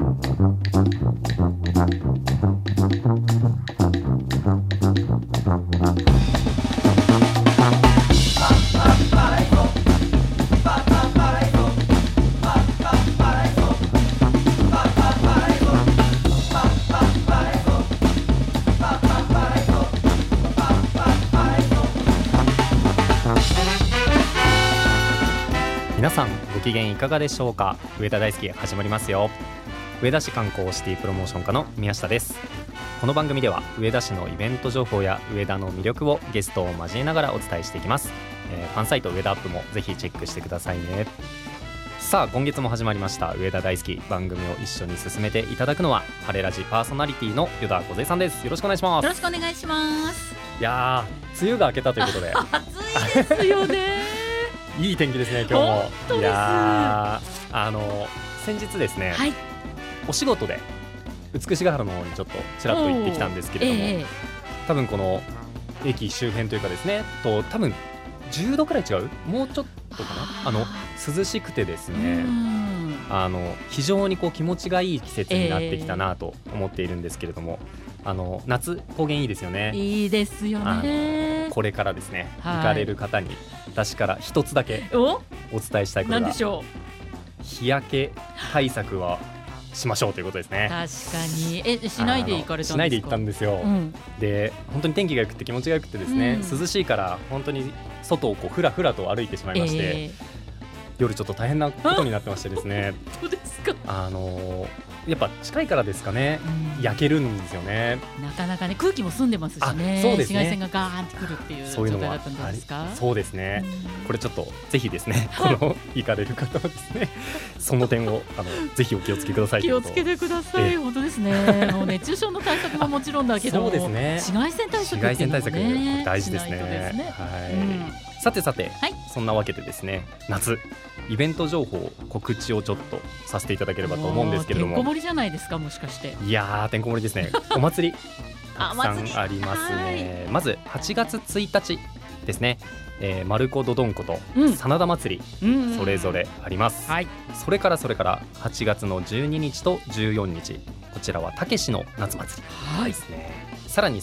皆さんご機嫌いかがでしょうか。上田大好き始まりますよ。上田市観光シティプロモーション課の宮下です。この番組では上田市のイベント情報や上田の魅力をゲストを交えながらお伝えしていきます。ファンサイト上田アップもぜひチェックしてくださいね。さあ今月も始まりました上田大好き。番組を一緒に進めていただくのはハレラジパーソナリティの与田梢さんです。よろしくお願いします。 よろしくお願いします。 いやー梅雨が明けたということで暑いですよねいい天気ですね今日も。 本当です。 いや先日ですね、 はい、 お仕事で美しが原の方にちょっとちらっと行ってきたんですけれども、多分この駅周辺というかですねと多分10度くらい違う、もうちょっとかな、涼しくてですね、非常にこう気持ちがいい季節になってきたなと思っているんですけれども、夏高原いいですよね。 いいですよね。 これからですね、 はい、 行かれる方に私から一つだけお伝えしたいことが、 何でしょう、日焼け対策はしましょうということですね。 確かに。しないで行かれたんですか。 しないで行ったんですよ、で本当に天気が良くて気持ちが良くてですね、涼しいから本当に外をこうふらふらと歩いてしまいまして、夜ちょっと大変なことになってましてですねそうですか。 やっぱ近いからですかね、焼けるんですよね。 なかなかね、空気も澄んでますしね。 そうですね、 紫外線がガーンってくるっていう状態だったんじゃないですか。 そうですね、これちょっとぜひですねこの行かれる方はですねその点をぜひお気をつけください。 気をつけてください。本当ですね。もう熱中症の対策ももちろんだけど、 そうですね、 紫外線対策っていうのもね、 大事ですね。さてさて、そんなわけでですね、夏イベント情報告知をちょっとさせていただければと思うんですけれども。 てんこ盛りじゃないですか、もしかして。 いやーてんこ盛りですね。お祭りたくさんありますね。まず8月1日ですね、マルコドドンコと真田祭り、それぞれあります、それから8月の12日と14日、こちらはたけしの夏祭りですね、さらに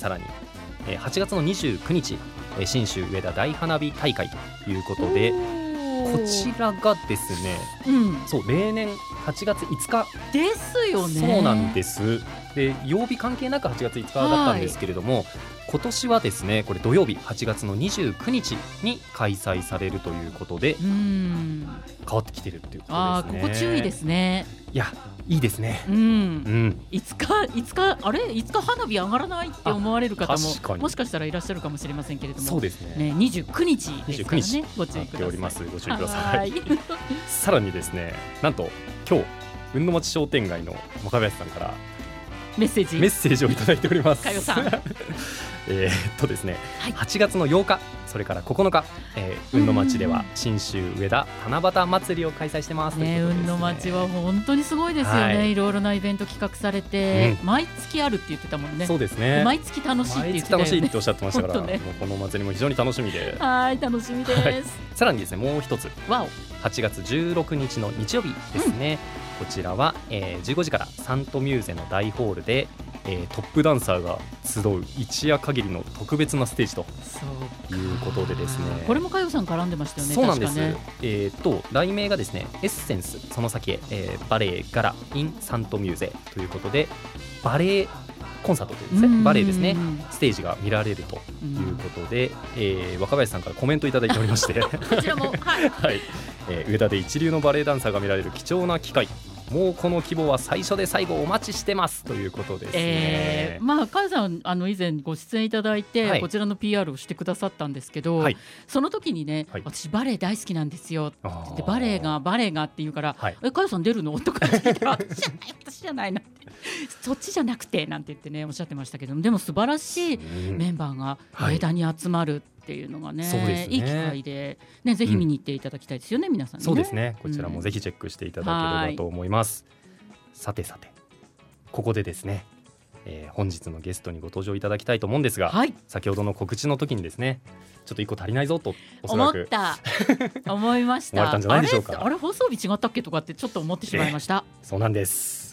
8月の29日、信州上田大花火大会ということで、こちらがですね、そう例年8月5日ですよね。 そうなんです。で曜日関係なく8月5日だったんですけれども、今年はですねこれ土曜日8月の29日に開催されるということで、変わってきてるっていうことですね。 ここ注意ですね。 いやいいですね。 いつか花火上がらないって思われる方ももしかしたらいらっしゃるかもしれませんけれども、 そうですね、 29日ですからね、ご注意ください。 ご注意ください。さらにですね、なんと今日雲の町商店街の若林さんからメッセージをいただいております。 かよさんですね、8月の8日それから9日、雲の町では信州上田七夕祭りを開催してます。 雲の町は本当にすごいですよね。いろいろなイベント企画されて、毎月あるって言ってたもんね。 そうですね、 毎月楽しいって言ってたよね。 毎月楽しいっておっしゃってましたから、もうこの祭りも非常に楽しみで、 楽しみです。 さらにですね、もう一つ8月16日の日曜日ですね、こちらは、15時からサントミューゼの大ホールで、トップダンサーが集う一夜限りの特別なステージということでですね、 これも佳代さん絡んでましたよね。 そうなんです、 ね、 題名がですねエッセンスその先へ、バレエガラ in サントミューゼということで、バレエコンサートというですね、バレエですね、ステージが見られるということで、若林さんからコメントいただいておりましてこちらも上田で一流のバレエダンサーが見られる貴重な機会、もうこの希望は最初で最後お待ちしてますということですね。 カズさん以前ご出演いただいて、こちらの PR をしてくださったんですけど、その時にね、私バレエ大好きなんですよって言って、バレエがって言うから、カズさん出るのとか聞いて私じゃないなってそっちじゃなくてなんて言ってねおっしゃってましたけども、でも素晴らしいメンバーが上田に集まるっていうのがね、いい機会で、ぜひ見に行っていただきたいですよね、皆さんね。 そうですね、こちらもぜひチェックしていただければと思います。さてここでですね、本日のゲストにご登場いただきたいと思うんですが、先ほどの告知の時にですね、ちょっと一個足りないぞとおそらく思いました。 思いました。 思われたんじゃないでしょうか。 あれ放送日違ったっけとかってちょっと思ってしまいました。 そうなんです。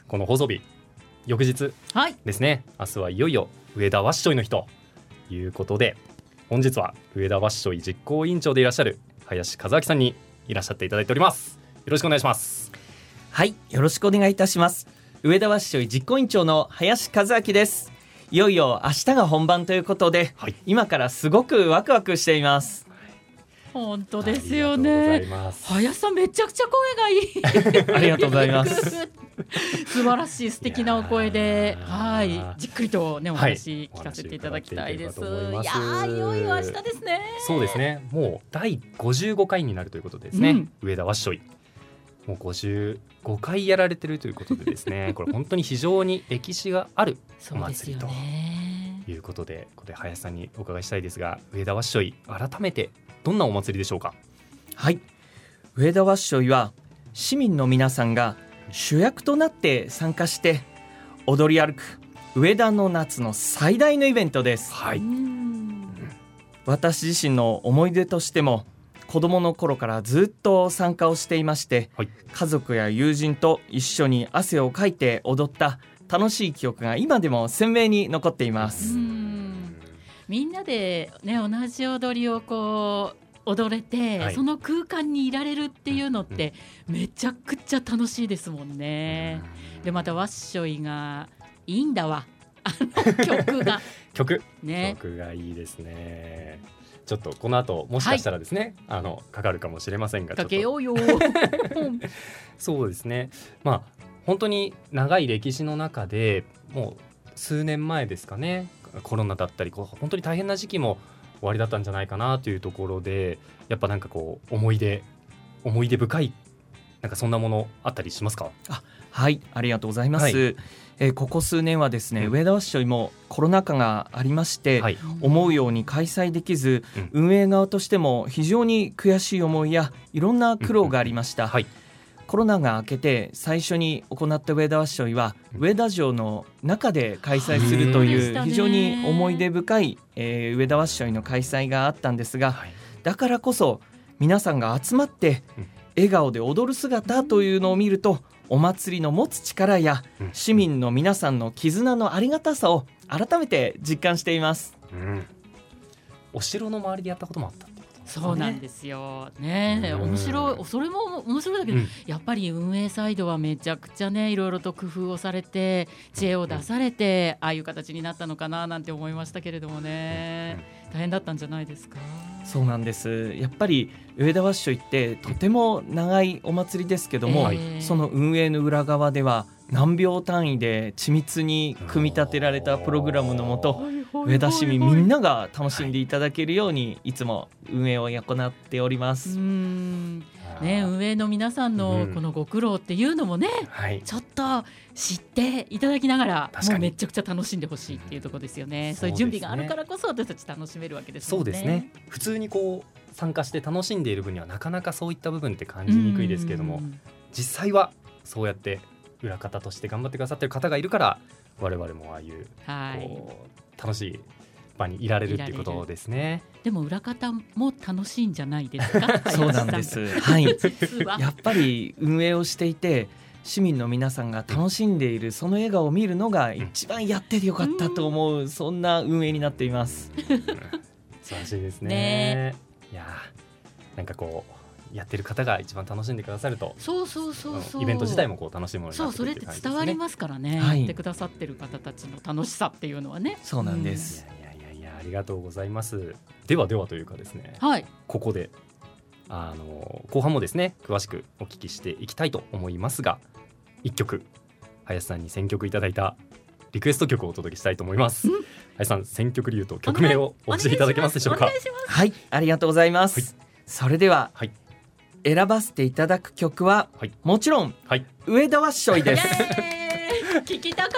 この放送日翌日ですね、明日はいよいよ上田わっしょいの日ということで、本日は上田わっしょい実行委員長でいらっしゃる林和明さんにいらっしゃっていただいております。よろしくお願いします。 はい、よろしくお願いいたします。上田わっしょい実行委員長の林和明です。いよいよ明日が本番ということで、今からすごくワクワクしています。 本当ですよね。林さんめちゃくちゃ声がいいありがとうございます素晴らしい素敵なお声で、じっくりとねお話聞かせていただきたいです。いよいよ明日ですね。 そうですね、もう第55回になるということですね、上田わっしょいもう55回やられてるということでですねこれ本当に非常に歴史があるお祭りということで、ここで林さんにお伺いしたいですが、上田わっしょい改めてどんなお祭りでしょうか。 はい、上田わっしょいは市民の皆さんが主役となって参加して踊り歩く上田の夏の最大のイベントです。私自身の思い出としても子供の頃からずっと参加をしていまして、家族や友人と一緒に汗をかいて踊った楽しい記憶が今でも鮮明に残っています。 みんなで、ね、同じ踊りをこう踊れて、その空間にいられるっていうのってめちゃくちゃ楽しいですもんね。でまたわっしょいがいいんだわ曲が曲がいいですね。ちょっとこの後もしかしたらですね、かかるかもしれませんが、 かけようよそうですね、本当に長い歴史の中でもう数年前ですかね、コロナだったり本当に大変な時期も終わりだったんじゃないかなというところで、やっぱなんかこう思い出深いなんかそんなものあったりしますか。 はい、ありがとうございます。ここ数年はですね、上田わっしょいもコロナ禍がありまして、思うように開催できず、運営側としても非常に悔しい思いやいろんな苦労がありました。コロナが明けて最初に行った上田わっしょいは上田城の中で開催するという非常に思い出深い、上田わっしょいの開催があったんですが、だからこそ皆さんが集まって笑顔で踊る姿というのを見ると、お祭りの持つ力や市民の皆さんの絆のありがたさを改めて実感しています。 お城の周りでやったこともあった。 そうなんですよね。面白い、それも面白いだけど、やっぱり運営サイドはめちゃくちゃねいろいろと工夫をされて知恵を出されて、ああいう形になったのかななんて思いましたけれどもね、大変だったんじゃないですか。 そうなんです。やっぱり上田わっしょいってとても長いお祭りですけども、その運営の裏側では何秒単位で緻密に組み立てられたプログラムのもと、上田市民みんなが楽しんでいただけるようにいつも運営を行っております。 運営の皆さんのこのご苦労っていうのもね、ちょっと知っていただきながらもうめちゃくちゃ楽しんでほしいっていうところですよね。そういう準備があるからこそ私たち楽しめるわけですもんね。 そうですね。普通にこう参加して楽しんでいる分にはなかなかそういった部分って感じにくいですけれども、実際はそうやって裏方として頑張ってくださっている方がいるから我々もああいうこう楽しい場にいられるっていうことですね。 でも裏方も楽しいんじゃないですかそうなんです、やっぱり運営をしていて市民の皆さんが楽しんでいるその笑顔を見るのが一番やっててよかったと思う、そんな運営になっています。 素晴らしいですね。いやなんかこうやってる方が一番楽しんでくださると、イベント自体もこう楽しいものになってくるっていう感じですね。 それって伝わりますからね、やってくださってる方たちの楽しさっていうのはね。 そうなんです。 ありがとうございます。ではというかですね、ここで後半もですね詳しくお聞きしていきたいと思いますが、1曲林さんに選曲いただいたリクエスト曲をお届けしたいと思います。林さん、選曲理由と曲名をお教えいただけますでしょうか。 はい、ありがとうございます。それでは、選ばせていただく曲は、もちろん、上田わっしょいです。 聞きたかった。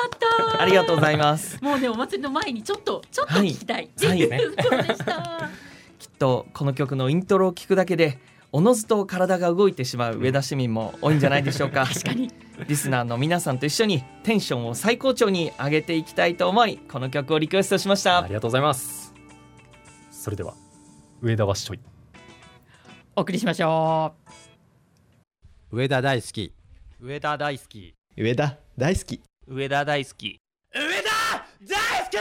ありがとうございます。 もうねお祭りの前にちょっと聞きたい。そうでした。 きっとこの曲のイントロを聞くだけでおのずと体が動いてしまう上田市民も多いんじゃないでしょうか。 確かにリスナーの皆さんと一緒にテンションを最高潮に上げていきたいと思い、この曲をリクエストしました。 ありがとうございます。それでは上田わっしょいお送りしましょう。上田大好き、 上田大好き。 上田大好き。 上田大好き。 上田大好き。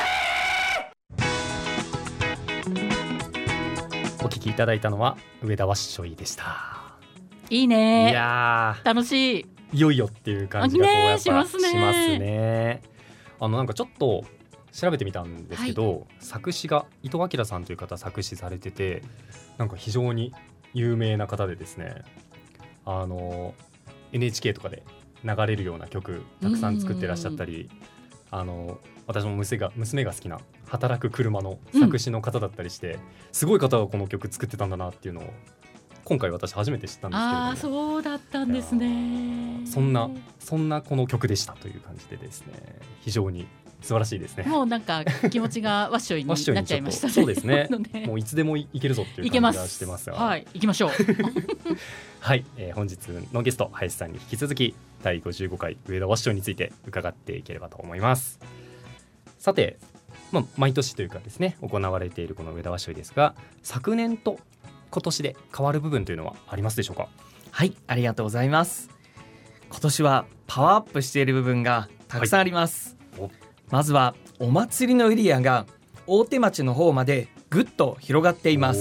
お聞きいただいたのは上田わっしょいでした。 いいね。 いや楽しい。 いよいよっていう感じがこうやっぱしますね。 なんかちょっと調べてみたんですけど、作詞が伊藤明さんという方作詞されてて、なんか非常に有名な方でですね、NHK とかで流れるような曲たくさん作ってらっしゃったり、私も娘が好きな働く車の作詞の方だったりして、すごい方がこの曲作ってたんだなっていうのを今回私初めて知ったんですけれども。 そうだったんですね。 そんなこの曲でしたという感じでですね、非常に素晴らしいですね。 もうなんか気持ちがわっしょいになっちゃいましたね。 そうですねもういつでもいけるぞっていう感じがしてますが、 はい、行きましょうはい、本日のゲスト林さんに引き続き第55回上田わっしょいについて伺っていければと思います。さて、毎年というかですね行われているこの上田わっしょいですが、昨年と今年で変わる部分というのはありますでしょうか？ はい、ありがとうございます。今年はパワーアップしている部分がたくさんあります、はい、まずはお祭りのエリアが大手町の方までぐっと広がっています。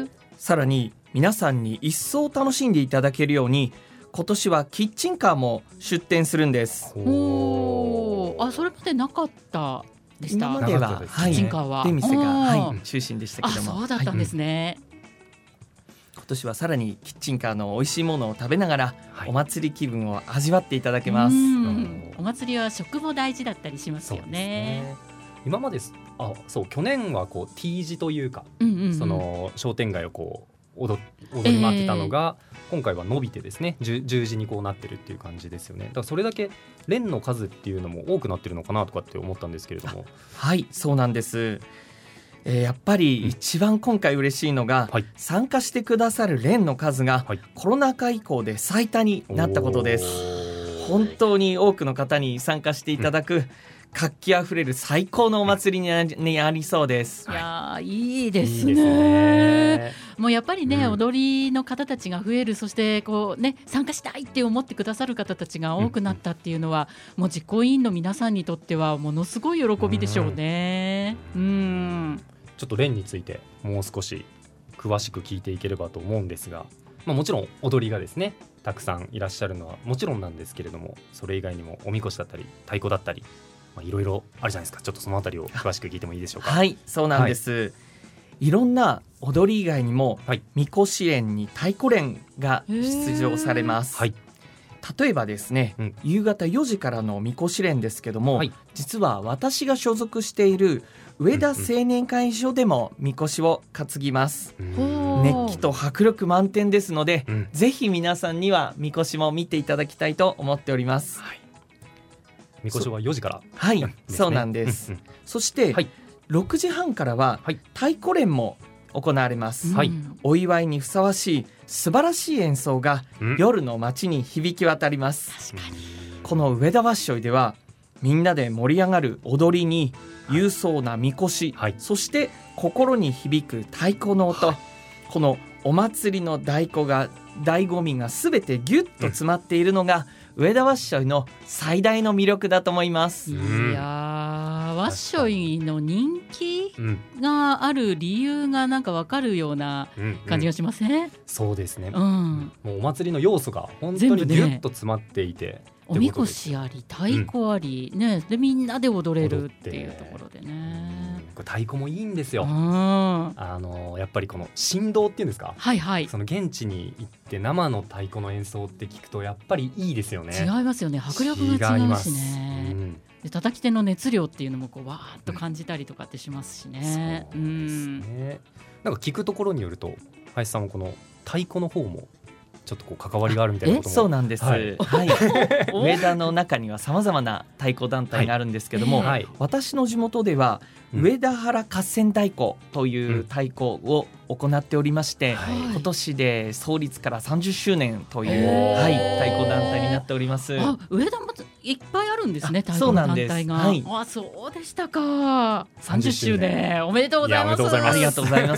さらに皆さんに一層楽しんでいただけるように今年はキッチンカーも出店するんです。 それまでなかったでした。 今までは、 キッチンカーは出店が、中心でしたけども。 そうだったんですね、 今年はさらにキッチンカーの美味しいものを食べながら、お祭り気分を味わっていただけます。 お祭りは食も大事だったりしますよね。 今まで去年はこう T 字というか、その商店街をこう踊り回ってたのが、今回は伸びてですね十字にこうなってるっていう感じですよね。だからそれだけ連の数っていうのも多くなってるのかなとかって思ったんですけれども。 はい、そうなんです。やっぱり一番今回嬉しいのが、参加してくださる連の数が、コロナ禍以降で最多になったことです。本当に多くの方に参加していただく、活気あふれる最高のお祭りになりそうです。 いやいいですね。もうやっぱりね、踊りの方たちが増える、そしてこうね参加したいって思ってくださる方たちが多くなったっていうのは、もう実行委員の皆さんにとってはものすごい喜びでしょうね。 ちょっと連についてもう少し詳しく聞いていければと思うんですが、もちろん踊りがですねたくさんいらっしゃるのはもちろんなんですけれども、それ以外にもおみこしだったり太鼓だったり、いろいろあるじゃないですか。ちょっとそのあたりを詳しく聞いてもいいでしょうか？ はい、そうなんです、いろんな踊り以外にも、みこし連に太鼓連が出場されます。例えばですね、夕方4時からのみこし連ですけども、実は私が所属している上田青年会所でもみこしを担ぎます。熱気と迫力満点ですので、ぜひ皆さんにはみこしも見ていただきたいと思っております。 みこしは4時から、 はい、そうなんです、そして、6時半からは、太鼓連も行われます、お祝いにふさわしい素晴らしい演奏が夜の街に響き渡ります。この上田わっしょいではみんなで盛り上がる踊りに勇壮なみこし、そして心に響く太鼓の音、このお祭りの醍醐味がすべてギュッと詰まっているのが、上田わっしょいの最大の魅力だと思います。 いやわっしょいの人気がある理由がなんか分かるような感じがしません？ そうですね、もうお祭りの要素が本当にギュッと詰まっていて、 おみこしあり太鼓あり、でみんなで踊れるっていうところでね、 太鼓もいいんですよ。やっぱりこの振動っていうんですか、その現地に行って生の太鼓の演奏って聞くとやっぱりいいですよね。 違いますよね、迫力が違うしね、で叩き手の熱量っていうのもこうわーっと感じたりとかってしますしね。 なんか聞くところによると林さんもこの太鼓の方もちょっとこう関わりがあるみたいなことも。 そうなんです、上田の中にはさまざまな太鼓団体があるんですけども、私の地元では上田原合戦太鼓という太鼓を行っておりまして、今年で創立から30周年という、太鼓団体になっております。 上田もいっぱいあるんですね、太鼓の団体が。そうでしたか。30周年おめでとうございます。 ありがとうございます。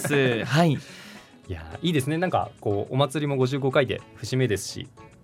いやいいですね。なんかこうお祭りも55回で節目ですし、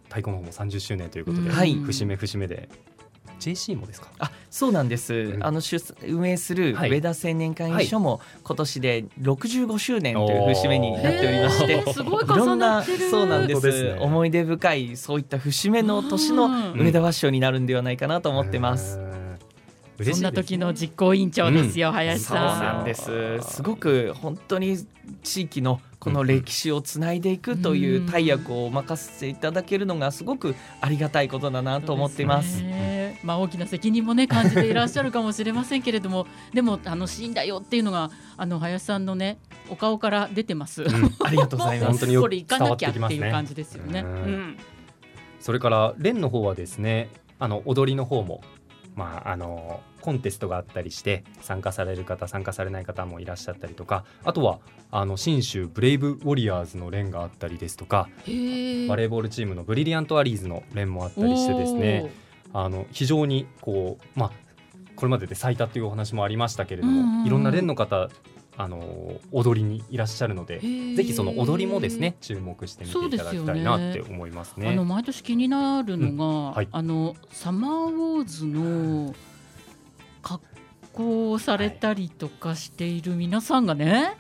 太鼓の方も30周年ということで、節目節目でJC もですか？ そうなんです、運営する上田青年会議所も今年で65周年という節目になっておりまして、 すごい重なってる。 そうなんです、思い出深いそういった節目の年の上田和紙になるんではないかなと思ってます。 そんな時の実行委員長ですよ、林さん。 そうなんです。すごく本当に地域のこの歴史をつないでいくという大役を任せていただけるのがすごくありがたいことだなと思っています。 大きな責任もね感じていらっしゃるかもしれませんけれどもでも楽しいんだよっていうのが林さんのねお顔から出てます、 ありがとうございます。 本当にこれ行かなきゃっていう感じですよね。 それから連の方はですね、踊りの方もコンテストがあったりして参加される方参加されない方もいらっしゃったりとか、あとは信州ブレイブウォリアーズの連があったりですとか、バレーボールチームのブリリアントアリーズの連もあったりしてですね、非常にこれまでで最多というお話もありましたけれども、いろんな連の方踊りにいらっしゃるので、ぜひその踊りもですね注目してみていただきたいなって思いますね。 毎年気になるのが、サマーウォーズの格好をされたりとかしている皆さんがね、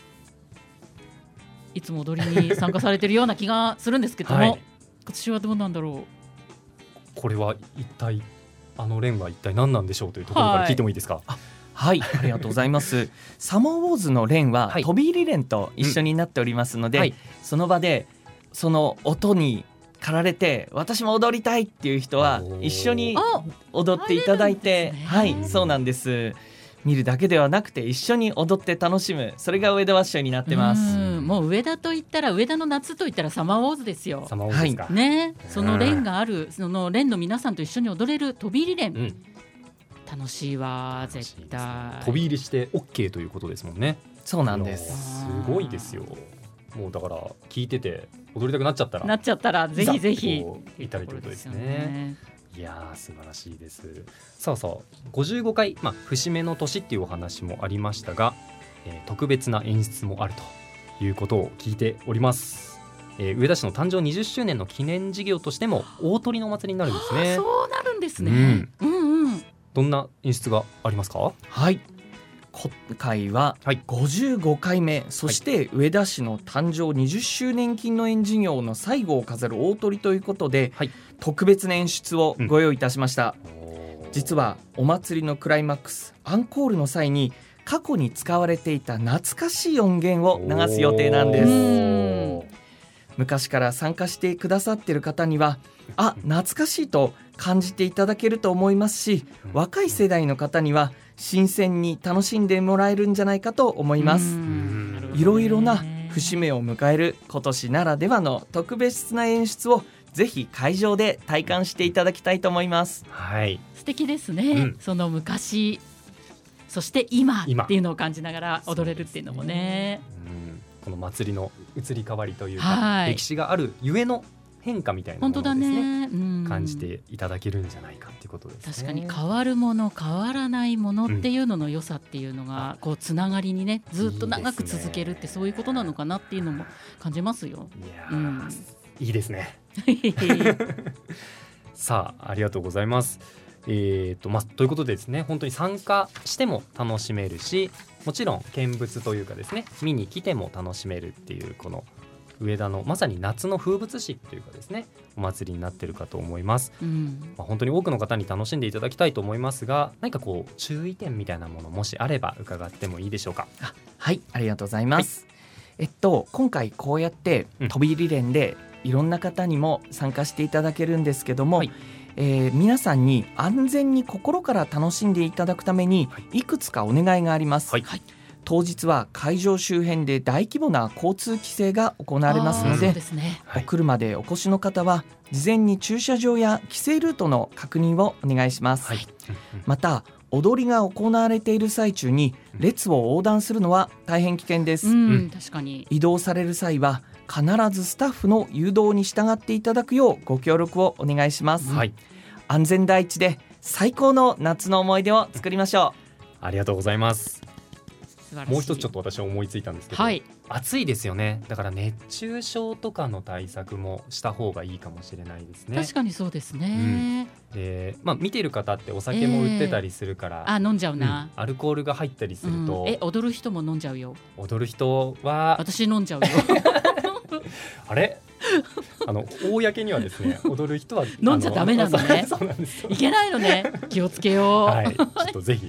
いつも踊りに参加されているような気がするんですけども、今年はどうなんだろう。これは一体連は一体何なんでしょうというところから聞いてもいいですか？ はい、ありがとうございますサマーウォーズの連は飛び入り連と一緒になっておりますので、その場でその音に駆られて私も踊りたいっていう人は一緒に踊っていただいて、そうなんです。見るだけではなくて一緒に踊って楽しむ、それが上田和紙になってます。 もう上田といったら上田の夏といったらサマーウォーズですよ。 サマーウォーズですか、 その連がある、その連の皆さんと一緒に踊れる飛び入り連、楽しいわ絶対。 飛び入りして OK ということですもんね。 そうなんです。 すごいですよ。もうだから聞いてて踊りたくなっちゃったらぜひぜひいただいてることですね。いや素晴らしいです。さあ55回、節目の年っていうお話もありましたが、特別な演出もあるということを聞いております。上田市の誕生20周年の記念事業としても大鳥のお祭りになるんですね。 そうなるんですね。 どんな演出がありますか？ 今回は55回目、そして上田市の誕生20周年記念事業の最後を飾る大鳥ということで、特別な演出をご用意いたしました。実はお祭りのクライマックスアンコールの際に過去に使われていた懐かしい音源を流す予定なんです。昔から参加してくださっている方には懐かしいと感じていただけると思いますし、若い世代の方には新鮮に楽しんでもらえるんじゃないかと思います。いろいろな節目を迎える今年ならではの特別な演出をぜひ会場で体感していただきたいと思います。 素敵ですね、その昔そして今っていうのを感じながら踊れるっていうのもね、 この祭りの移り変わりというか、歴史があるゆえの変化みたいなものをですね、感じていただけるんじゃないかっていうことですね。 確かに変わるもの変わらないものっていうのの良さっていうのが、つながりにねずっと長く続けるってそういうことなのかなっていうのも感じますよ。 いいですねさあありがとうございます。ということでですね、本当に参加しても楽しめるし、もちろん見物というかですね見に来ても楽しめるっていう、この上田のまさに夏の風物詩というかですねお祭りになっているかと思います。本当に多くの方に楽しんでいただきたいと思いますが、何か注意点みたいなものもしあれば伺ってもいいでしょうか？ ありがとうございます。今回こうやって飛び入り連でいろんな方にも参加していただけるんですけども、皆さんに安全に心から楽しんでいただくためにいくつかお願いがあります。当日は会場周辺で大規模な交通規制が行われますので、お車でお越しの方は事前に駐車場や規制ルートの確認をお願いします。また踊りが行われている最中に列を横断するのは大変危険です。 確かに移動される際は必ずスタッフの誘導に従っていただくようご協力をお願いします。安全第一で最高の夏の思い出を作りましょう。 ありがとうございます。もう一つちょっと私は思いついたんですけど、 暑いですよね。だから熱中症とかの対策もした方がいいかもしれないですね。 確かにそうですね、 で見ている方ってお酒も売ってたりするから、 飲んじゃうな、 アルコールが入ったりすると、 踊る人も飲んじゃうよ。 踊る人は私飲んじゃうよあれ公にはですね踊る人は飲んじゃダメなのねそうなんですよ。 いけないのね、気をつけよう、 はい、ちょっとぜひ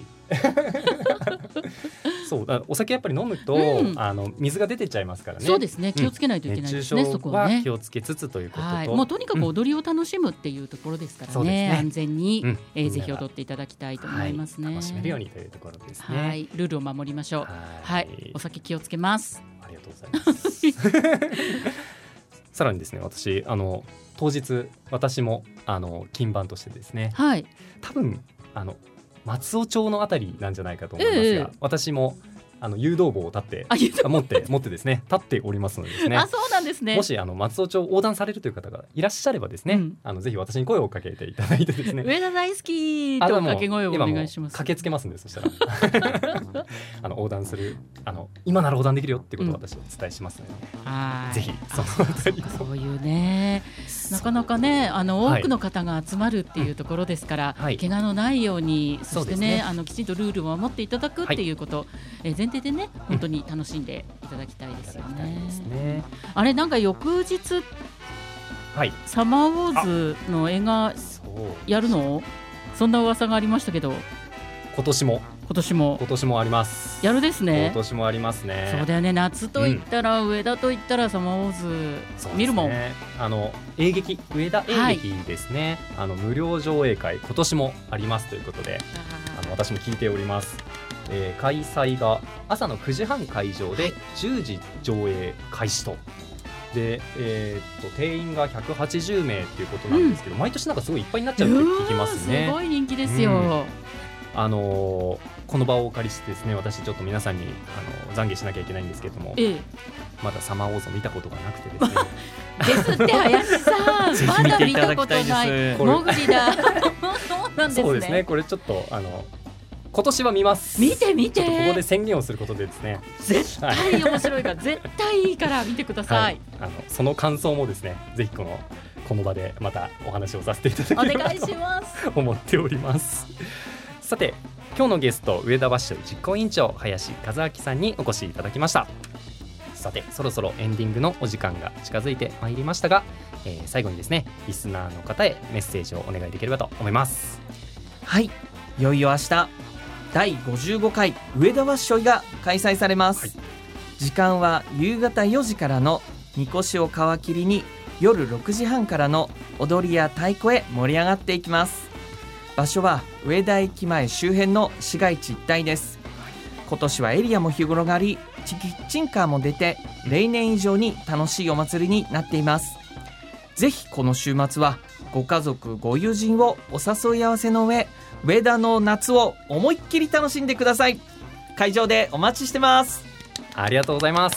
そうお酒やっぱり飲むと、水が出てっちゃいますからね。 そうですね、気をつけないといけないですね、 熱中症は気をつけつつということと、 もうとにかく踊りを楽しむっていうところですからね、安全に、ぜひ踊っていただきたいと思いますね。 楽しめるようにというところですね。 ルールを守りましょう。はい、お酒気をつけます。 ありがとうございますさらにですね、私当日私も金番としてですね、多分松尾町のあたりなんじゃないかと思いますが、私も誘導棒を持ってですね立っておりますのでですね。 そうなんですね。 もし松尾町横断されるという方がいらっしゃればですね、ぜひ私に声をかけていただいてですね、 上田大好きと掛け声をお願いします。 駆けつけますんで、そしたら横断する今なら横断できるよってことを私はお伝えしますので、ぜひそういうね、なかなかね多くの方が集まるっていうところですから、怪我のないように、そしてねきちんとルールを守っていただくっていうこと、前提でね本当に楽しんでいただきたいですよね。あれなんか翌日、サマーウォーズの映画やるの？そんな噂がありましたけど、 今年もあります。 やるですね。 今年もありますね。 そうだよね、夏といったら、上田といったらサマーウォーズ見るもん。 映劇、上田映劇ですね、無料上映会今年もありますということで、私も聞いております。開催が朝の9時半会場で10時上映開始と。で、定員が180名ということなんですけど、毎年なんかすごいいっぱいになっちゃうって聞きますね。 すごい人気ですよ。 この場をお借りしてですね、私ちょっと皆さんに懺悔しなきゃいけないんですけども、まだサマーウォーズを見たことがなくてですねですって林さんまだ見たことない、もぐりだそうなんですね。 そうですね、これちょっと今年は見ます。 見てちょっとここで宣言をすることでですね、 絶対面白いから絶対いいから見てください、 その感想もですね、ぜひこの場でまたお話をさせていただければと思っております。さて今日のゲスト、上田バッシュ実行委員長林和明さんにお越しいただきました。さてそろそろエンディングのお時間が近づいてまいりましたが、最後にですねリスナーの方へメッセージをお願いできればと思います。 はい、いよいよ明日第55回上田ワッショイが開催されます、時間は夕方4時からのみこしを皮切りに夜6時半からの踊りや太鼓へ盛り上がっていきます。場所は上田駅前周辺の市街地一帯です。今年はエリアも広がり、キッチンカーも出て例年以上に楽しいお祭りになっています。ぜひこの週末はご家族ご友人をお誘い合わせの上、上田の夏を思いっきり楽しんでください。会場でお待ちしてます。 ありがとうございます。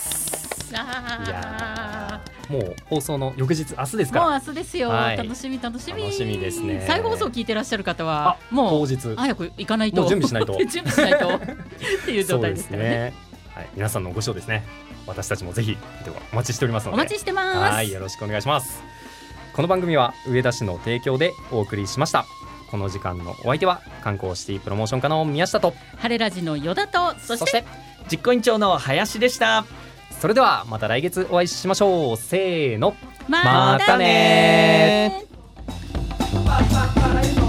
いやもう放送の翌日明日ですから。 もう明日ですよ、楽しみ楽しみですね。 再放送聞いてらっしゃる方はもう当日早く行かないと、 もう準備しないとっていう状態ですからね。 皆さんのご賞ですね、私たちもぜひお待ちしておりますので、 お待ちしてます。 よろしくお願いします。この番組は上田市の提供でお送りしました。この時間のお相手は観光シティプロモーション課の宮下と晴れラジの依田と、そして実行委員長の林でした。 それではまた来月お会いしましょう。せーの、 またね。